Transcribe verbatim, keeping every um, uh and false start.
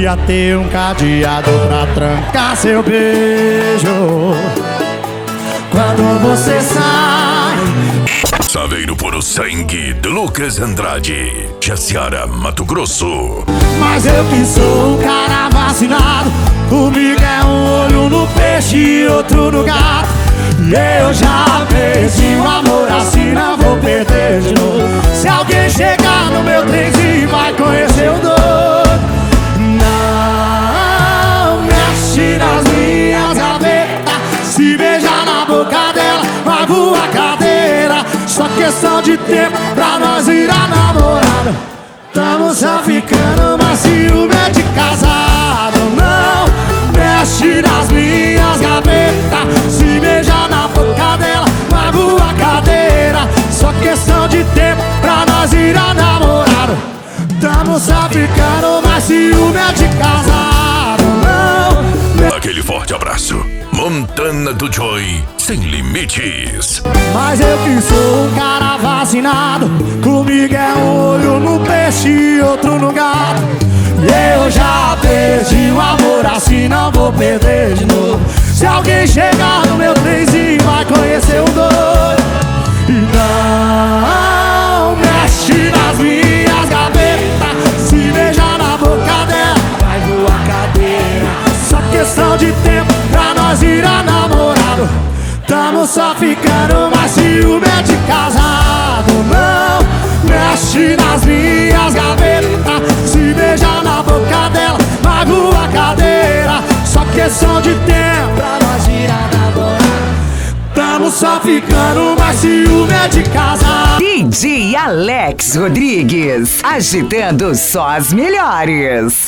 Devia ter um cadeado pra trancar seu beijo quando você sai. Saveiro por o sangue de Lucas Andrade, Jaciara, Mato Grosso. Mas eu que sou um cara vacinado, comigo é um olho no peixe e outro no gato. E eu já perdi o amor, assim não vou perder de novo. Se alguém chegar no meu trenzinho vai conhecer o doido. Não mexe nas minhas gavetas, se beijar na boca dela vai voar cadeira. Só questão de tempo pra nós virar namorado. Tamo só ficando, mas ciúme é de casado. Não mexe nas minhas gavetas, se beijar na boca dela vai voar cadeira. Só questão de tempo pra nós virar namorado. Tamo só ficando, mas ciúme é de casado. Não. Aquele forte abraço. Montana do Joy, sem limites. Mas eu que sou um cara vacinado, comigo é um olho no peixe e outro no gato. E eu já perdi o amor, assim não vou perder de novo. Se alguém chegar no meu trenzinho vai conhecer o doido. E não mexe nas minhas gavetas, se beijar na boca dela vai voar cadeira. Só questão de tempo pra nós virar namorado. Tamo só ficando, mas ciúme é de casado. Não mexe nas minhas gavetas, se beijar na boca dela vai voar cadeira. Só questão de tempo pra nós virar namorado. Tamo só ficando, mas ciúme é de casado. D J Alex Rodrigues, agitando só as melhores.